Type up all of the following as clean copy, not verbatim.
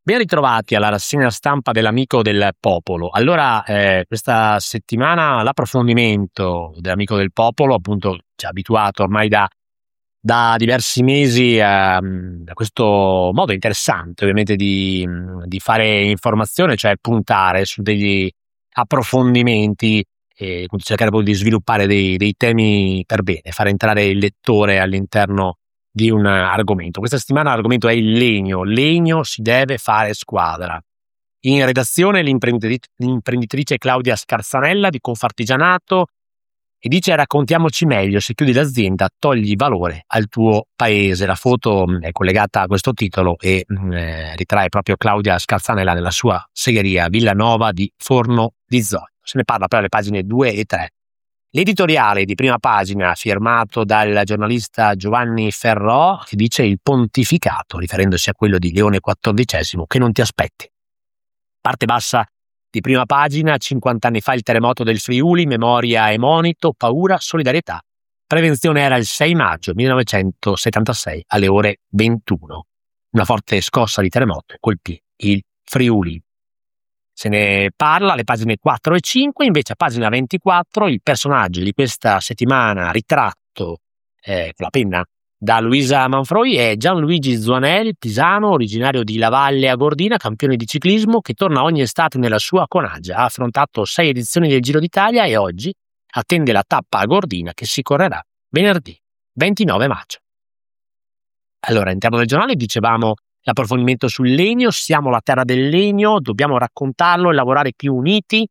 Ben ritrovati alla rassegna stampa dell'Amico del Popolo. Allora, questa settimana l'approfondimento dell'Amico del Popolo, appunto, ci ha abituato ormai da diversi mesi a questo modo interessante, ovviamente, di fare informazione, cioè puntare su degli approfondimenti e cercare poi di sviluppare dei temi per bene, fare entrare il lettore all'interno di un argomento. Questa settimana l'argomento è il legno. Legno, si deve fare squadra. In redazione l'imprenditrice Claudia Scarsonella di Confartigianato e dice: raccontiamoci meglio, se chiudi l'azienda togli valore al tuo paese. La foto è collegata a questo titolo e ritrae proprio Claudia Scarsonella nella sua segheria Villanova di Forno di Zogno. Se ne parla però alle pagine 2 e 3. L'editoriale di prima pagina, firmato dal giornalista Giovanni Ferrò, che dice: il pontificato, riferendosi a quello di Leone XIV, che non ti aspetti. Parte bassa di prima pagina: 50 anni fa il terremoto del Friuli, memoria e monito, paura, solidarietà. Prevenzione era il 6 maggio 1976 alle ore 21. Una forte scossa di terremoto colpì il Friuli. Se ne parla alle pagine 4 e 5, invece a pagina 24 il personaggio di questa settimana ritratto con la penna da Luisa Manfroi è Gianluigi Zuanel, pisano, originario di Lavalle a Gordina, campione di ciclismo che torna ogni estate nella sua Conagia. Ha affrontato 6 edizioni del Giro d'Italia e oggi attende la tappa a Gordina che si correrà venerdì 29 maggio. Allora, all'interno del giornale dicevamo l'approfondimento sul legno: siamo la terra del legno, dobbiamo raccontarlo e lavorare più uniti.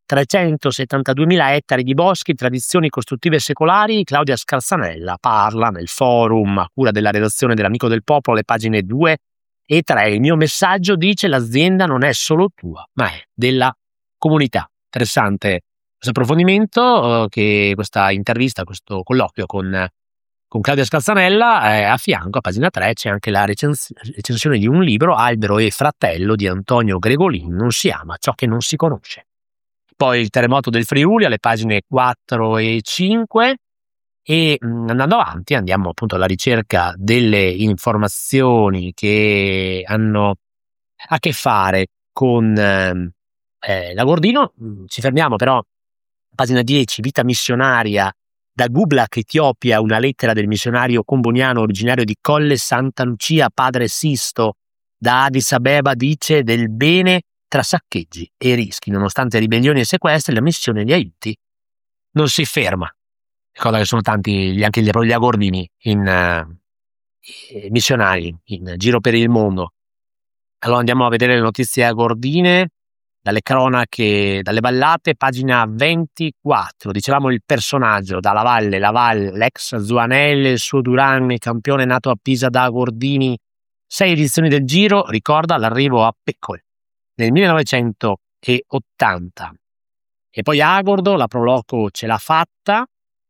372.000 ettari di boschi, tradizioni costruttive secolari. Claudia Scarsonella parla nel forum a cura della redazione dell'Amico del Popolo, le pagine 2 e 3. Il mio messaggio dice: l'azienda non è solo tua, ma è della comunità. Interessante questo approfondimento, che questa intervista, questo colloquio con Claudia Scarsonella. A fianco, a pagina 3, c'è anche la recensione di un libro, Albero e Fratello, di Antonio Gregolin. Non si ama ciò che non si conosce. Poi il terremoto del Friuli alle pagine 4 e 5 e andando avanti andiamo appunto alla ricerca delle informazioni che hanno a che fare con la Gordino. Ci fermiamo però, pagina 10, vita missionaria da Gublak, Etiopia, una lettera del missionario comboniano originario di Colle Santa Lucia, padre Sisto, da Addis Abeba, dice: del bene tra saccheggi e rischi, nonostante ribellioni e sequestri, la missione di aiuti non si ferma. Ricorda che sono tanti anche gli agordini missionari in giro per il mondo. Allora andiamo a vedere le notizie agordine dalle cronache, dalle ballate, pagina 24. Dicevamo il personaggio da Lavalle, l'ex Zuanel, il suo Duran, campione nato a Pisa da Agordini, 6 edizioni del Giro, ricorda l'arrivo a Peccol nel 1980. E poi Agordo, la Proloco ce l'ha fatta.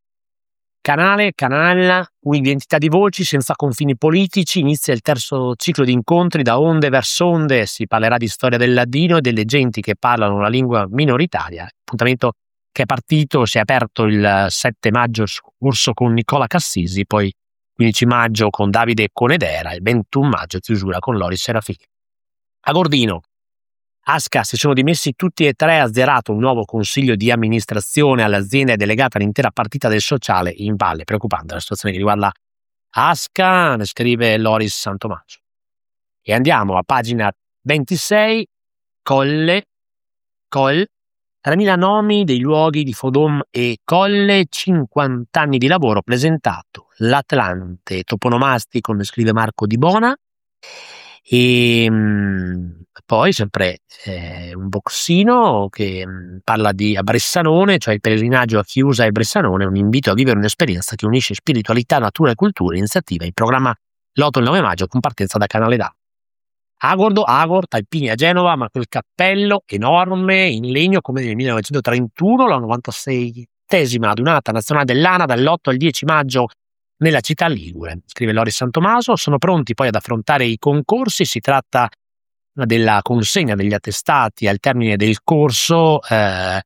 Canalla, un'identità di voci senza confini politici, inizia il terzo ciclo di incontri da onde verso onde, si parlerà di storia del ladino e delle genti che parlano la lingua minoritaria. Appuntamento che è partito, si è aperto il 7 maggio scorso con Nicola Cassisi, poi 15 maggio con Davide Conedera, il 21 maggio chiusura con Loris Serafini. A Gordino, Asca si sono dimessi tutti e 3, azzerato un nuovo consiglio di amministrazione all'azienda e delegata l'intera partita del sociale in valle. Preoccupante la situazione che riguarda Asca, ne scrive Loris Santomaggio. E andiamo a pagina 26, Colle, 3.000 nomi dei luoghi di Fodom e Colle, 50 anni di lavoro, presentato l'Atlante toponomastico, ne scrive Marco Di Bona. E poi sempre un boxino che parla di a Bressanone, cioè il pellegrinaggio a Chiusa e Bressanone, un invito a vivere un'esperienza che unisce spiritualità, natura e cultura, iniziativa in programma l'8 e il 9 maggio con partenza da Canale d'A. Agor, Talpini a Genova, ma quel cappello enorme in legno come nel 1931, la 96esima adunata nazionale dell'ANA dall'8 al 10 maggio nella città ligure, scrive Loris Santomaso. Sono pronti poi ad affrontare i concorsi, si tratta della consegna degli attestati al termine del corso che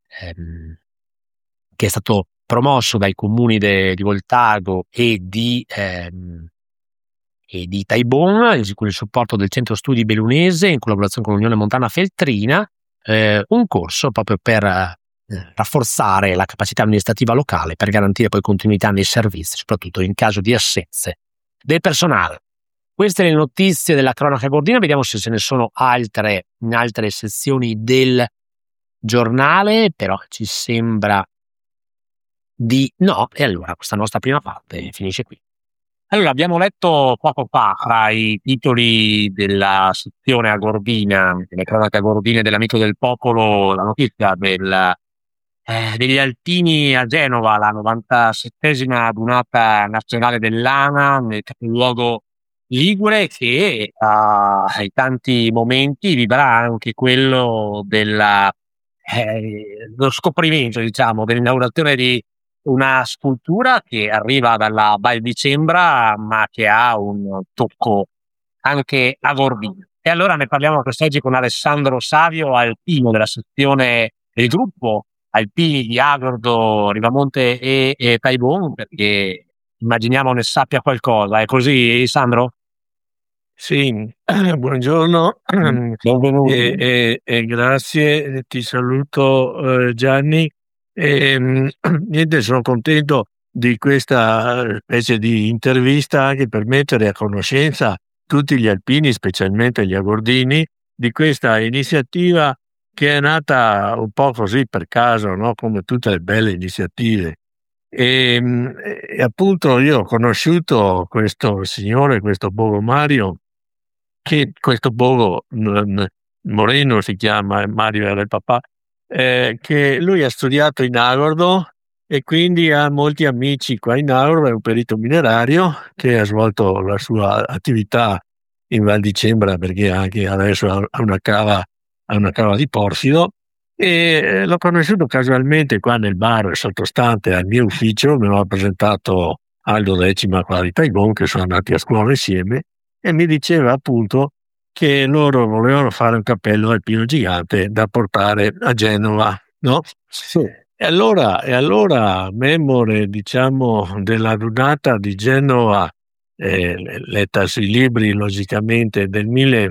è stato promosso dai comuni di Voltago e di e di Taibon, con il supporto del Centro Studi Bellunese in collaborazione con l'Unione Montana Feltrina, un corso proprio per rafforzare la capacità amministrativa locale per garantire poi continuità nei servizi, soprattutto in caso di assenze del personale. Queste le notizie della cronaca gordina, vediamo se ne sono altre in altre sezioni del giornale, però ci sembra di no, e allora questa nostra prima parte finisce qui. Allora, abbiamo letto poco fa tra i titoli della sezione a Gordina, delle cronache gordine dell'Amico del Popolo, la notizia degli alpini a Genova, la 97esima adunata nazionale dell'ANA nel capoluogo ligure, che ai tanti momenti vivrà anche quello dello scoprimento, diciamo, dell'inaugurazione di una scultura che arriva dalla Val di Cembra, ma che ha un tocco anche a Gordina. E allora ne parliamo quest'oggi con Alessandro Savio, alpino della sezione del gruppo alpini di Agordo, Rivamonte e Taibon, perché immaginiamo ne sappia qualcosa. È così, Sandro? Sì, buongiorno Benvenuto. e grazie, ti saluto Gianni. Niente, sono contento di questa specie di intervista anche per mettere a conoscenza tutti gli alpini, specialmente gli agordini, di questa iniziativa che è nata un po' così per caso, no? Come tutte le belle iniziative. E appunto io ho conosciuto questo signore, questo Bogo Mario, che questo Bogo Moreno si chiama, Mario era il papà, che lui ha studiato in Agordo e quindi ha molti amici qua in Agordo, è un perito minerario che ha svolto la sua attività in Val di Cembra, perché anche adesso ha una cava di Porfido, e l'ho conosciuto casualmente qua nel bar sottostante al mio ufficio. Me l'ha presentato Aldo Decima qua di Taibon, che sono andati a scuola insieme, e mi diceva appunto che loro volevano fare un cappello alpino gigante da portare a Genova, no? Sì. E allora, memore, diciamo, della donata di Genova, letta sui libri logicamente del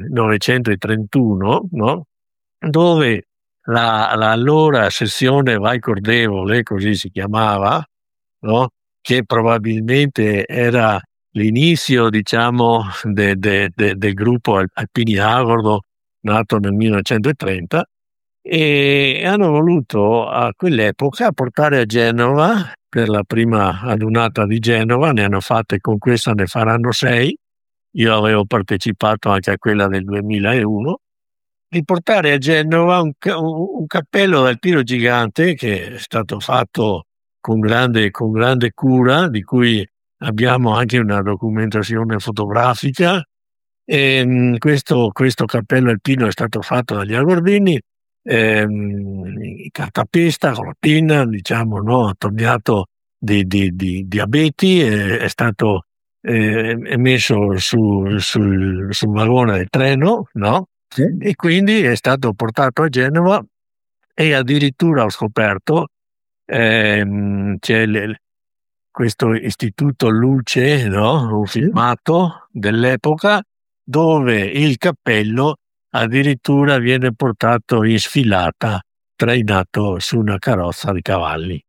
1931, no? Dove la allora sezione Vai Cordevole, così si chiamava, no? Che probabilmente era l'inizio, diciamo, del gruppo Alpini Agordo, nato nel 1930, e hanno voluto a quell'epoca portare a Genova per la prima adunata di Genova. Ne hanno fatte, con questa ne faranno 6, io avevo partecipato anche a quella del 2001, di portare a Genova un cappello d'alpino gigante che è stato fatto con grande cura, di cui abbiamo anche una documentazione fotografica. Questo cappello alpino è stato fatto dagli agordini, in cartapesta con la pinna, diciamo, no, attorniato di abeti, è stato messo sul vagone del treno, no? Sì. E quindi è stato portato a Genova, e addirittura ho scoperto c'è questo istituto Luce, no? Un filmato dell'epoca dove il cappello addirittura viene portato in sfilata, trainato su una carrozza di cavalli.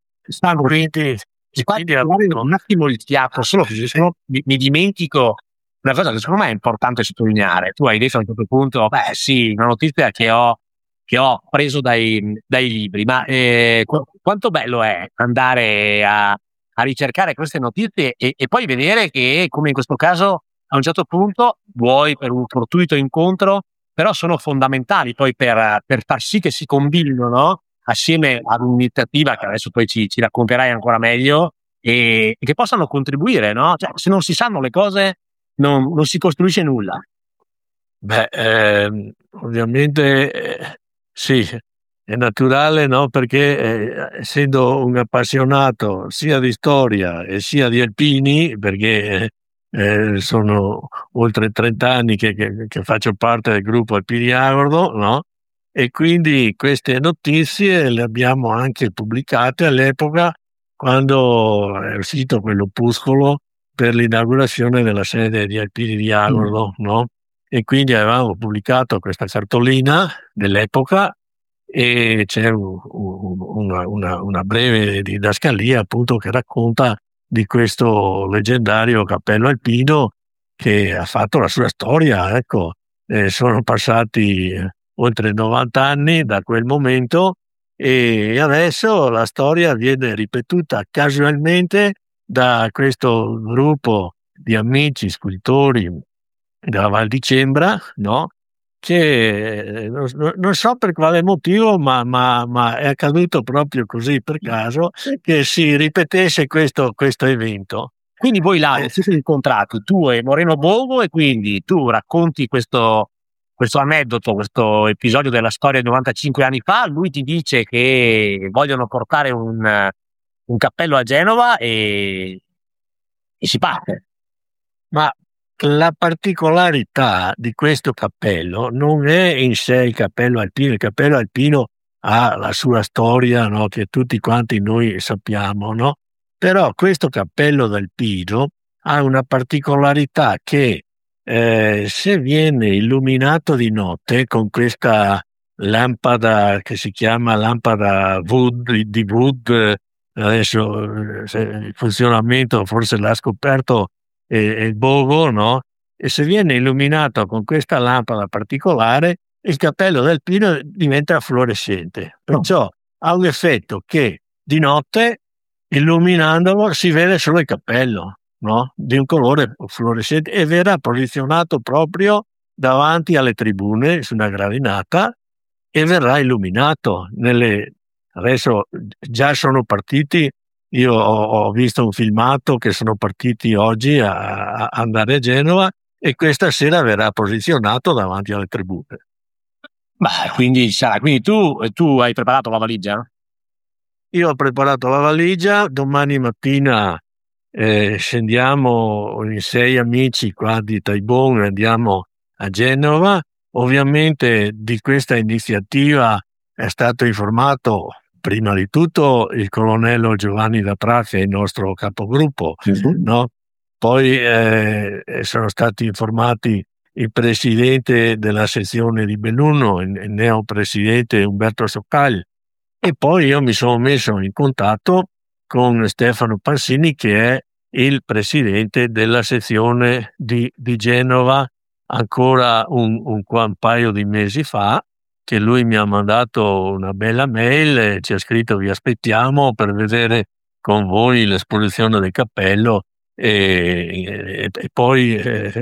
Quindi un attimo il fiato, solo che mi dimentico una cosa che secondo me è importante sottolineare. Tu hai detto a un certo punto, sì, una notizia che ho preso dai libri, ma quanto bello è andare a ricercare queste notizie e poi vedere che, come in questo caso, a un certo punto, vuoi per un fortuito incontro, però sono fondamentali poi per far sì che si combinino, no? Assieme ad un'iniziativa che adesso poi ci racconterai ancora meglio, e che possano contribuire, no? Cioè, se non si sanno le cose non si costruisce nulla. Ovviamente sì, è naturale, no? Perché essendo un appassionato sia di storia e sia di alpini, perché sono oltre 30 anni che faccio parte del gruppo Alpini Agordo, no? E quindi queste notizie le abbiamo anche pubblicate all'epoca, quando è uscito quell'opuscolo per l'inaugurazione della sede di Alpini di Agordo, no? E quindi avevamo pubblicato questa cartolina dell'epoca e c'è una breve didascalia appunto che racconta di questo leggendario cappello alpino che ha fatto la sua storia, ecco. Sono passati oltre 90 anni da quel momento e adesso la storia viene ripetuta casualmente da questo gruppo di amici scrittori della Val di Cembra, no? Che non so per quale motivo, ma è accaduto proprio così per caso che si ripetesse questo evento. Quindi voi là siete incontrati, tu e Moreno Bovo, e quindi tu racconti questo aneddoto, questo episodio della storia di 95 anni fa, lui ti dice che vogliono portare un cappello a Genova e si parte. Ma la particolarità di questo cappello non è in sé il cappello alpino. Il cappello alpino ha la sua storia, no? Che tutti quanti noi sappiamo, no? Però questo cappello alpino ha una particolarità che se viene illuminato di notte con questa lampada che si chiama lampada Wood, adesso il funzionamento forse l'ha scoperto il Bovo, no? E se viene illuminato con questa lampada particolare, il cappello alpino diventa fluorescente. Perciò ha un effetto che di notte, illuminandolo, si vede solo il cappello, no? Di un colore fluorescente, e verrà posizionato proprio davanti alle tribune su una gradinata e verrà illuminato adesso già sono partiti. Io ho visto un filmato che sono partiti oggi a andare a Genova e questa sera verrà posizionato davanti alle tribune. Quindi tu hai preparato la valigia? Io ho preparato la valigia, domani mattina scendiamo in 6 amici qua di Taibon e andiamo a Genova. Ovviamente di questa iniziativa è stato informato prima di tutto il colonnello Giovanni D'Apra, che è il nostro capogruppo, no? Poi sono stati informati il presidente della sezione di Belluno, il neopresidente Umberto Soccal, e poi io mi sono messo in contatto con Stefano Pansini, che è il presidente della sezione di Genova ancora un paio di mesi fa, che lui mi ha mandato una bella mail e ci ha scritto: vi aspettiamo per vedere con voi l'esposizione del cappello, e poi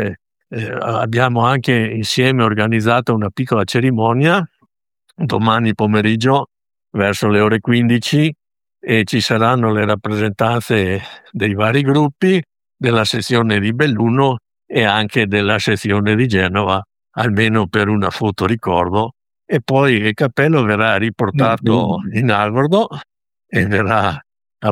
abbiamo anche insieme organizzato una piccola cerimonia domani pomeriggio verso le ore 15 e ci saranno le rappresentanze dei vari gruppi della sezione di Belluno e anche della sezione di Genova, almeno per una foto ricordo, e poi il cappello verrà riportato in Agordo e verrà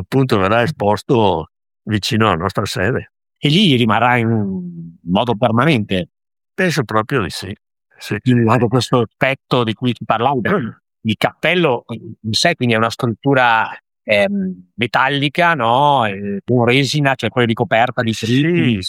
esposto vicino alla nostra sede. E lì rimarrà in modo permanente? Penso proprio di sì. Questo effetto di cui ti parlavo, il cappello in sé, quindi è una struttura metallica, no? Con resina, cioè poi ricoperta di sì,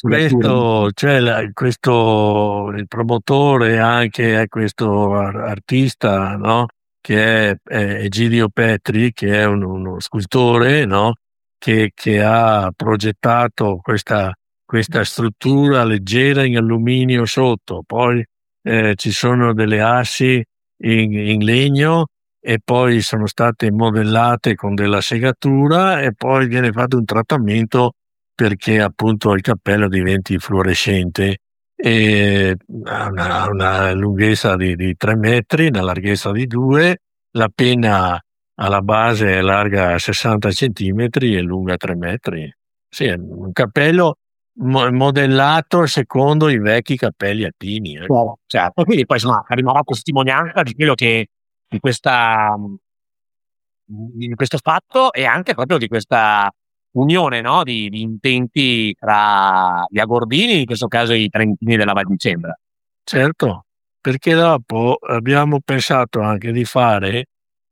questo il promotore anche è questo artista, no? Che è Egidio Petri, che è uno scultore, no? Che ha progettato questa struttura leggera in alluminio sotto, poi ci sono delle assi in legno e poi sono state modellate con della segatura e poi viene fatto un trattamento perché appunto il cappello diventi fluorescente, e ha una lunghezza di 3 metri, una larghezza di 2, la penna alla base è larga 60 centimetri e lunga 3 metri. Sì, è un cappello modellato secondo i vecchi cappelli alpini. Certo. Quindi poi insomma rimarrà testimonianza di quello che di questo fatto e anche proprio di questa unione, no? di intenti tra gli agordini, in questo caso i trentini della Val di Cembra. Certo, perché dopo abbiamo pensato anche di fare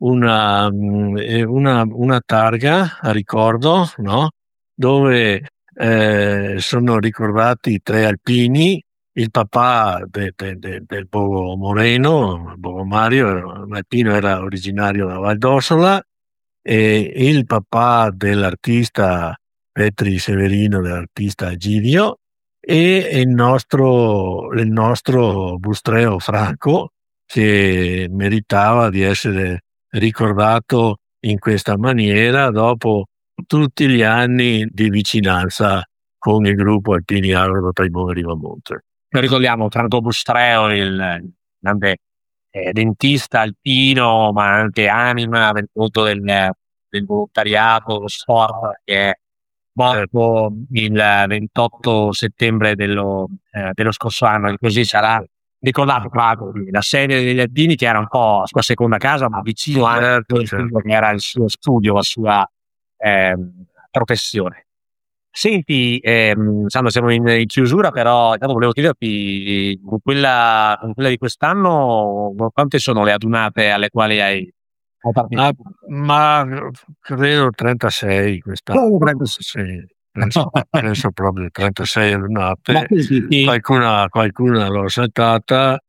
una targa a ricordo, no? Dove sono ricordati 3 alpini, il papà del Bogo Moreno, Bogo Mario, l'alpino era originario da Val d'Ossola, e il papà dell'artista Petri Severino, dell'artista Egidio, e il nostro Bustreo Franco, che meritava di essere ricordato in questa maniera dopo tutti gli anni di vicinanza con il gruppo Alpini Agro Taimone Rivamonte. Noi ricordiamo Franco Bustreo, il grande dentista alpino, ma anche anima del mondo del volontariato, lo sport, che è morto il 28 settembre dello scorso anno, e così sarà ricordato la sede degli alpini, che era un po' la sua seconda casa, ma vicino anche quello che era il suo studio, la sua professione. Senti, Sandro, siamo in chiusura, però intanto volevo chiederti, con quella di quest'anno, quante sono le adunate alle quali hai partecipato? Ma credo 36 quest'anno. 36. Penso proprio 36 adunate. Qualcuna l'ho saltata,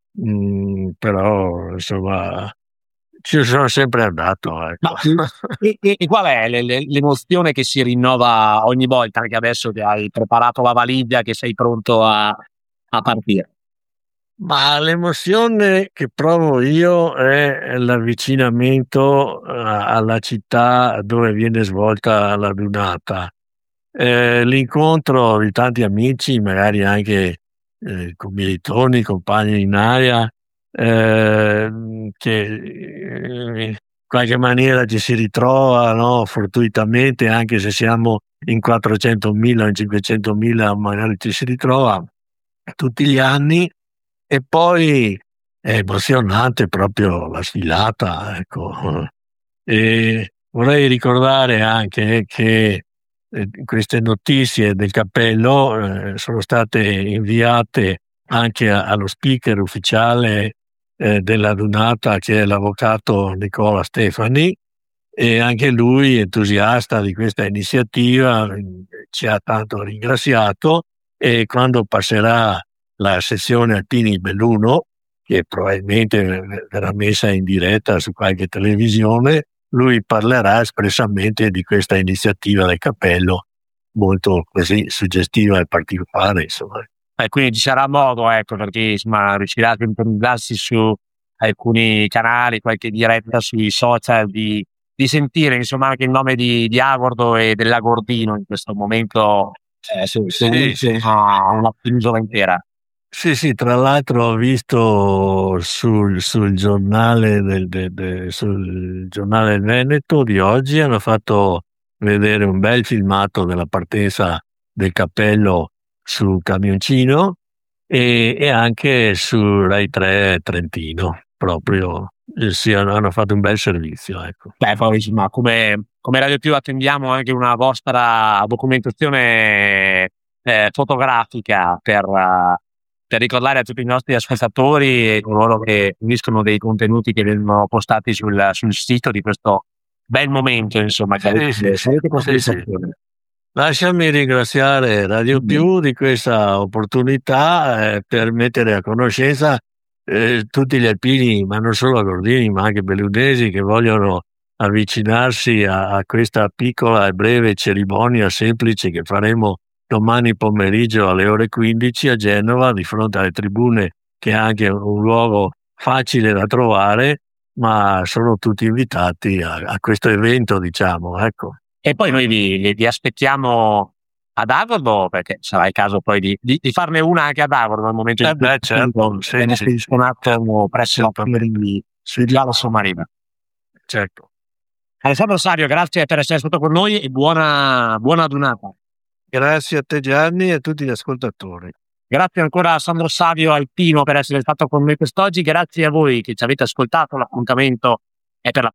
però insomma ci sono sempre andato. Ecco. E qual è l'emozione che si rinnova ogni volta, anche adesso che hai preparato la valigia, che sei pronto a partire? Ma l'emozione che provo io è l'avvicinamento alla città dove viene svolta la dunata. L'incontro di tanti amici, magari anche commilitoni, compagni in area, che in qualche maniera ci si ritrova, no? Fortuitamente, anche se siamo in 400.000 o in 500.000, magari ci si ritrova tutti gli anni. E poi è emozionante proprio la sfilata, ecco. E vorrei ricordare anche che queste notizie del cappello sono state inviate anche allo speaker ufficiale della dunata, che è l'avvocato Nicola Stefani, e anche lui, entusiasta di questa iniziativa, ci ha tanto ringraziato, e quando passerà la sezione Alpini Belluno, che probabilmente verrà messa in diretta su qualche televisione, lui parlerà espressamente di questa iniziativa del cappello, molto così suggestiva e particolare, insomma. Quindi ci sarà modo, ecco, perché insomma riuscirà a sintonizzarsi su alcuni canali, qualche diretta sui social, di sentire insomma anche il nome di Agordo e dell'Agordino in questo momento, una penisola intera. Sì, tra l'altro ho visto sul giornale sul giornale del Veneto di oggi, hanno fatto vedere un bel filmato della partenza del cappello sul camioncino, e anche su Rai 3 Trentino, proprio hanno fatto un bel servizio, ecco. Poi insomma, come Radio Più attendiamo anche una vostra documentazione fotografica per ricordare a tutti i nostri ascoltatori e coloro che uniscono dei contenuti che vengono postati sul sito di questo bel momento, insomma. Lasciami ringraziare Radio Più di questa opportunità per mettere a conoscenza tutti gli alpini, ma non solo agordini, ma anche bellunesi, che vogliono avvicinarsi a questa piccola e breve cerimonia semplice che faremo domani pomeriggio alle ore 15 a Genova, di fronte alle tribune, che è anche un luogo facile da trovare, ma sono tutti invitati a questo evento, diciamo, ecco. E poi noi vi aspettiamo ad Agordo, perché sarà il caso poi di farne una anche ad Agordo nel momento in cui certo, un attimo presso la sui Giallo Sommarina. Certo. Alessandro Sario, grazie per essere stato con noi e buona dunata. Grazie a te Gianni e a tutti gli ascoltatori. Grazie ancora a Sandro Savio Alpino per essere stato con noi quest'oggi. Grazie a voi che ci avete ascoltato. L'appuntamento è per la